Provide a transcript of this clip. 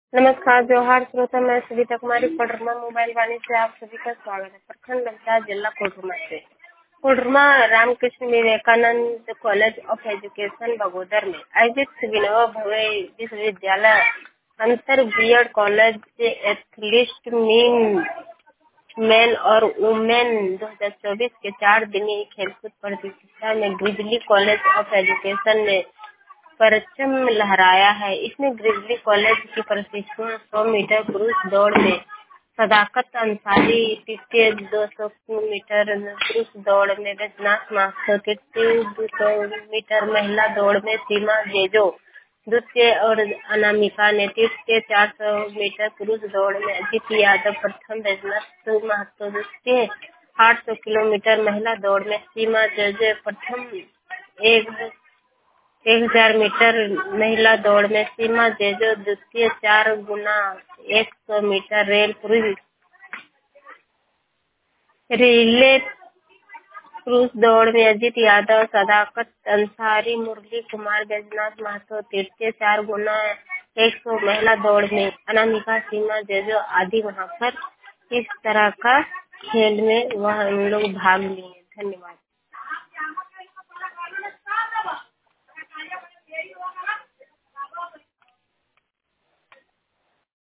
नमस्कार जोहार श्रोता, मैं सुनीता कुमारी कोडरमा मोबाइल वाणी से आप सभी का स्वागत है। प्रखंड नवसार जिला कोडरमा से। Koderma Ramakrishna Vivekananda college of education Bagodar में आयोजित विनोबा भावे विश्वविद्यालय अंतर BEd college athlete meet men और वुमेन 2024 के 4 दिनी खेलकूद प्रतियोगिता में ग्रिजली कॉलेज ऑफ एजुकेशन ने परचम लहराया है। इसमें ग्रिजली कॉलेज की प्रशिक्षु 100 मीटर पुरुष दौड़ में सदाकत अंसारी, तृतीय 200 मीटर पुरुष दौड़ में बैजनाथ मास्टर, तृतीय 200 मीटर महिला दौड़ में सीमा जेजो द्वितीय और अनामिका ने तृतीय, 400 मीटर पुरुष दौड़ में अजित यादव प्रथम, बैजनाथ महतो द्वितीय, 800 किलोमीटर महिला दौड़ में सीमा जेजो प्रथम, 1000 मीटर महिला दौड़ में सीमा जेजो द्वितीय, 4 गुना 100 मीटर रिले पुरुष दौड़ में अजित यादव, सदाकत अंसारी, मुरली कुमार, बैजनाथ महतो तृतीय, 4 गुना 100 महिला दौड़ में अनामिका, सीमा जेजो आदि वहाँ पर इस तरह का खेल में वह हम लोग भाग लिए। धन्यवाद।